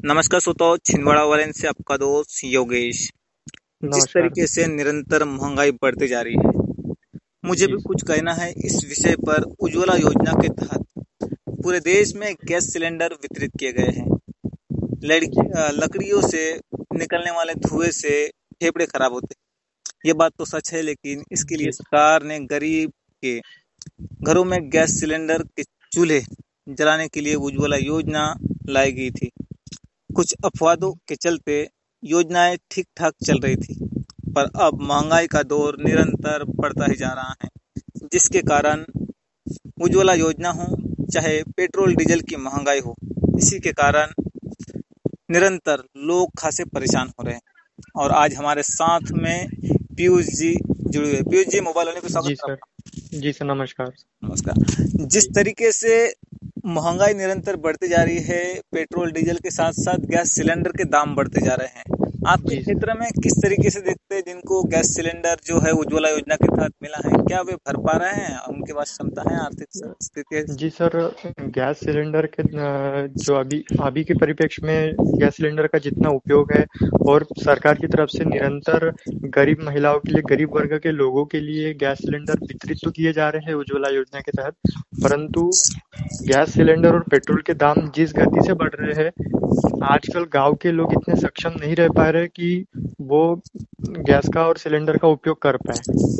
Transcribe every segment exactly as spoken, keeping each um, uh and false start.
नमस्कार श्रोताओ, छिंदवाड़ा वाले से आपका दोस्त योगेश। जिस नमस्कार। तरीके से निरंतर महंगाई बढ़ती जा रही है, मुझे जी, भी कुछ कहना है इस विषय पर। उज्ज्वला योजना के तहत पूरे देश में गैस सिलेंडर वितरित किए गए हैं। लड़की जी, अ, लकड़ियों से निकलने वाले धुएं से फेफड़े खराब होते हैं। ये बात तो सच है, लेकिन इसके लिए जी, सरकार ने गरीब के घरों में गैस सिलेंडर के चूल्हे जलाने के लिए उज्ज्वला योजना लाई गई थी। कुछ अपवादों के चलते योजनाएं ठीक ठाक चल रही थी, पर अब महंगाई का दौर निरंतर बढ़ता ही जा रहा है, जिसके कारण उज्ज्वला योजना हो चाहे पेट्रोल डीजल की महंगाई हो, इसी के कारण निरंतर लोग खासे परेशान हो रहे हैं। और आज हमारे साथ में पीयूष जी जुड़े हुए। पीयूष जी, मोबाइल होने पे स्वागत जी है सर। आपका। जी सर, नमस्कार। नमस्कार। जिस जी, तरीके से महंगाई निरंतर बढ़ती जा रही है, पेट्रोल डीजल के साथ साथ गैस सिलेंडर के दाम बढ़ते जा रहे हैं। आपके जी सर। क्षेत्र में किस तरीके से देखते हैं जिनको गैस सिलेंडर जो है उज्ज्वला योजना के तहत मिला है, क्या वे भर पा रहे हैं? उनके पास क्षमता है, आर्थिक स्थिति? जी सर, गैस सिलेंडर के अ, जो अभी अभी के परिप्रेक्ष्य में गैस सिलेंडर का जितना उपयोग है और सरकार की तरफ से निरंतर गरीब महिलाओं के लिए, गरीब वर्ग के लोगों के लिए गैस सिलेंडर वितरित तो किए जा रहे हैं उज्ज्वला योजना के तहत, परंतु गैस सिलेंडर और पेट्रोल के दाम जिस गति से बढ़ रहे हैं, आजकल गांव के लोग इतने सक्षम नहीं रह पा रहे कि वो गैस का और सिलेंडर का उपयोग कर पाए।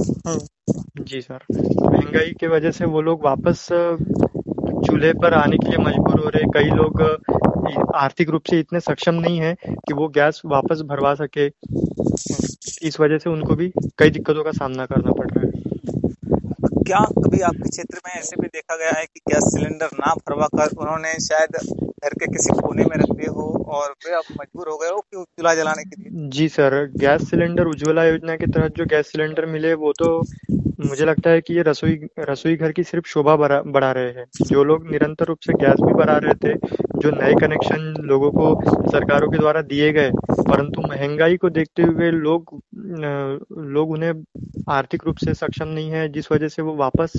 जी सर, महंगाई की वजह से वो लोग वापस अ, चूल्हे पर आने के लिए मजबूर हो रहे हैं। कई लोग अ, आर्थिक रूप से इतने सक्षम नहीं है कि वो गैस वापस भरवा सके। इस वजह से उनको भी कई दिक्कतों का सामना करना पड़ रहा है। क्या कभी आपके क्षेत्र में ऐसे भी देखा गया है कि गैस सिलेंडर ना भरवा कर उन्होंने शायद घर के किसी कोने में रख दिए हो और वे अब मजबूर हो गए हो कि चूल्हा जलाने के लिए? जी सर, गैस सिलेंडर उज्ज्वला योजना के तहत जो गैस सिलेंडर मिले वो तो मुझे लगता है कि ये रसोई रसोई घर की सिर्फ शोभा बढ़ा बढ़ा रहे हैं। जो लोग निरंतर रूप से गैस भी भरा रहे थे, जो नए कनेक्शन लोगों को सरकारों के द्वारा दिए गए, परंतु महंगाई को देखते हुए लोग अ, लोग उन्हें आर्थिक रूप से सक्षम नहीं है, जिस वजह से वो वापस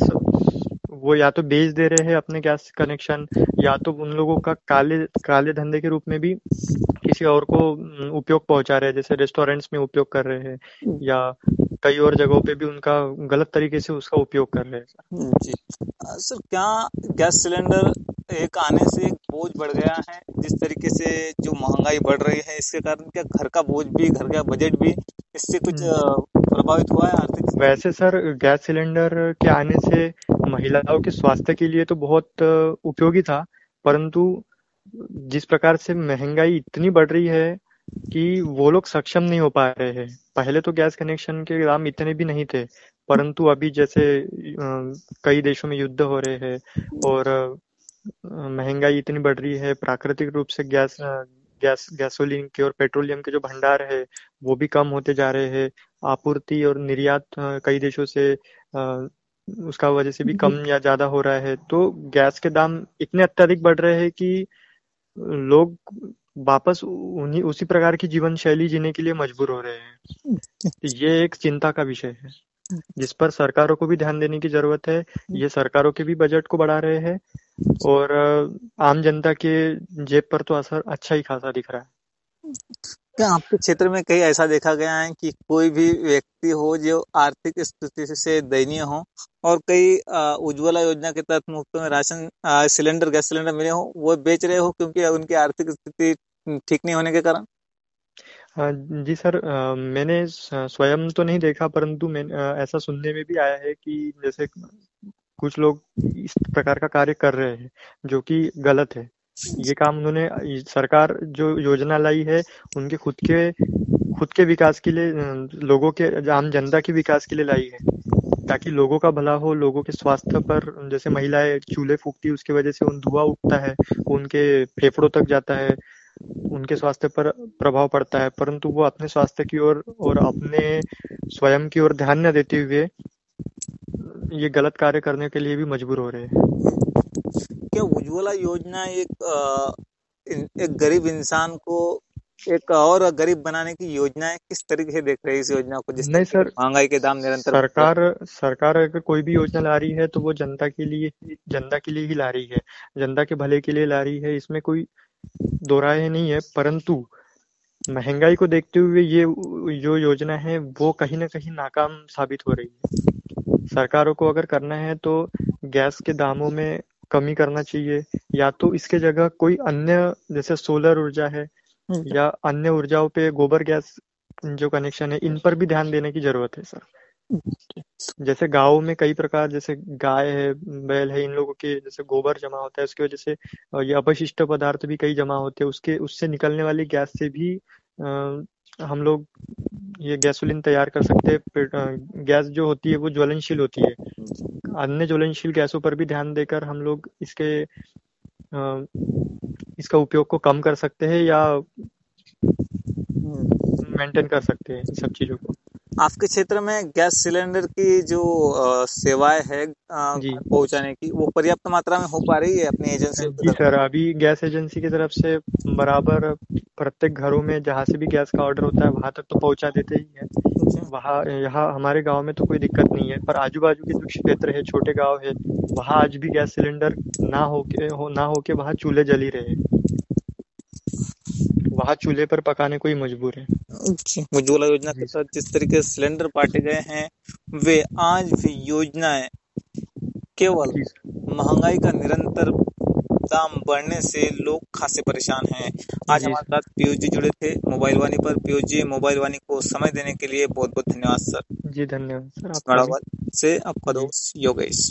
वो या तो बेच दे रहे हैं अपने गैस कनेक्शन, या तो उन लोगों का काले काले धंधे के रूप में भी किसी और को उम, उपयोग पहुंचा रहे हैं, जैसे रेस्टोरेंट्स में उपयोग कर रहे हैं या कई और जगहों पे भी उनका गलत तरीके से उसका उपयोग कर रहे हैं। जी। अ, सर, क्या गैस सिलेंडर एक आने से एक बोझ बढ़ गया है? जिस तरीके से जो महंगाई बढ़ रही है, इसके कारण क्या घर का बोझ भी, घर का बजट भी इससे कुछ हम्म, अ, प्रभावित हुआ है आर्थिक स्थिति? वैसे सर, गैस सिलेंडर के आने से महिलाओं के स्वास्थ्य के लिए तो बहुत अ, उपयोगी था, परंतु जिस प्रकार से महंगाई इतनी बढ़ रही है कि वो लोग सक्षम नहीं हो पा रहे हैं। पहले तो गैस कनेक्शन के दाम इतने भी नहीं थे, परंतु अभी जैसे अ, कई देशों में युद्ध हो रहे हैं और अ, महंगाई इतनी बढ़ रही है, प्राकृतिक रूप से गैस अ, गैस गैसोलीन के और पेट्रोलियम के जो भंडार है वो भी कम होते जा रहे हैं। आपूर्ति और निर्यात अ, कई देशों से अ, उसका वजह से भी कम या ज्यादा हो रहा है, तो गैस के दाम इतने अत्यधिक बढ़ रहे हैं कि लोग वापस उन्हीं उसी प्रकार की जीवन शैली जीने के लिए मजबूर हो रहे हैं। तो ये एक चिंता का विषय है, जिस पर सरकारों को भी ध्यान देने की जरूरत है। ये सरकारों के भी बजट को बढ़ा रहे हैं और अ, आम जनता के जेब पर तो असर अच्छा ही खासा दिख रहा है। क्या आपके क्षेत्र में कहीं ऐसा देखा गया है कि कोई भी व्यक्ति हो जो आर्थिक स्थिति से दयनीय हो और कई अ, उज्ज्वला योजना के तहत मुफ्त में राशन अ, सिलेंडर, गैस सिलेंडर मिले हो, वो बेच रहे हो क्योंकि उनकी आर्थिक स्थिति ठीक नहीं होने के कारण? हाँ, जी सर, अ, मैंने स- स्वयं तो नहीं देखा, परंतु मैं अ, ऐसा सुनने में भी आया है कि जैसे कुछ लोग इस प्रकार का कार्य कर रहे हैं, जो कि गलत है। ये काम उन्होंने सरकार जो योजना लाई है उनके खुद के खुद के विकास के लिए, अ, लोगों के, आम जनता के विकास के लिए लाई है, ताकि लोगों का भला हो, लोगों के स्वास्थ्य पर, जैसे महिलाएं चूल्हे फूंकती है उसकी वजह से उन धुआं उठता है, वो उनके फेफड़ों तक जाता है, उनके स्वास्थ्य पर प्रभाव पड़ता है, परंतु वो अपने स्वास्थ्य की ओर और अपने स्वयं की ओर ध्यान न देते हुए ये गलत कार्य करने के लिए भी मजबूर हो रहे हैं। क्या उज्ज्वला योजना एक अ, इन- एक गरीब इंसान को एक और गरीब बनाने की योजना है? किस तरीके से देख रहे हैं इस योजना को, जिस नहीं तरीके से सर, महंगाई के दाम निरंतर बढ़ रहे सरकार सरकार अगर कोई भी योजना ला रही है तो वो जनता के लिए ही जनता के लिए ही ला रही है, जनता के भले के लिए ला रही है। इसमें कोई दो राय नहीं है, परंतु महंगाई को देखते हुए ये जो योजना है वो कहीं ना कहीं नाकाम साबित हो रही है। सरकारों को अगर करना है तो गैस के दामों में कमी करना चाहिए, या तो इसके जगह कोई अन्य जैसे सोलर ऊर्जा है या अन्य ऊर्जाओं पे गोबर गैस जो कनेक्शन है इन पर भी ध्यान देने की जरूरत है सर। जैसे गाँव में कई प्रकार, जैसे गाय है, बैल है, इन लोगों के जैसे गोबर जमा होता है, उसकी वजह से अ, ये अपशिष्ट पदार्थ भी कई जमा होते हैं, उसके उससे निकलने वाली गैस से भी अ, हम लोग ये गैसोलीन तैयार कर सकते हैं। पेट- अ, गैस जो होती है वो ज्वलनशील होती है। अन्य ज्वलनशील गैसों पर भी ध्यान देकर हम लोग इसके अ, इसका उपयोग को कम कर सकते हैं या मेंटेन कर सकते हैं इन सब चीजों को। आपके क्षेत्र में गैस सिलेंडर की जो अ, सेवाएं है अ, जी घर पहुंचाने की, वो पर्याप्त मात्रा में हो पा रही है अपनी एजेंसियों की जी तरफ सर, अभी गैस एजेंसी की तरफ से बराबर प्रत्येक घरों में जहाँ से भी गैस का ऑर्डर होता है वहां तक तो पहुंचा देते ही है। से? वहाँ यहाँ हमारे गांव में तो कोई दिक्कत नहीं है, पर आजू बाजू के जो क्षेत्र है, छोटे गांव है, वहाँ आज भी गैस सिलेंडर ना होके हो ना होके वहाँ चूल्हे जल ही रहे हैं। वहाँ चूल्हे पर पकाने को ही मजबूर है। जी, उज्ज्वला योजना के जी तहत सर। जिस तरीके से सिलेंडर बांटे गए हैं, वे आज भी योजनाएं केवल जी सर। महंगाई का निरंतर दाम बढ़ने से लोग खासे परेशान हैं। आज जी हमारे सर। साथ पीयूष जी जुड़े थे मोबाइल वाणी पर। पीयूष जी, मोबाइल वाणी को समय देने के लिए बहुत बहुत धन्यवाद सर। जी धन्यवाद सर, आपका भी। बड़ावाल से आपका जी। दोस्त योगेश।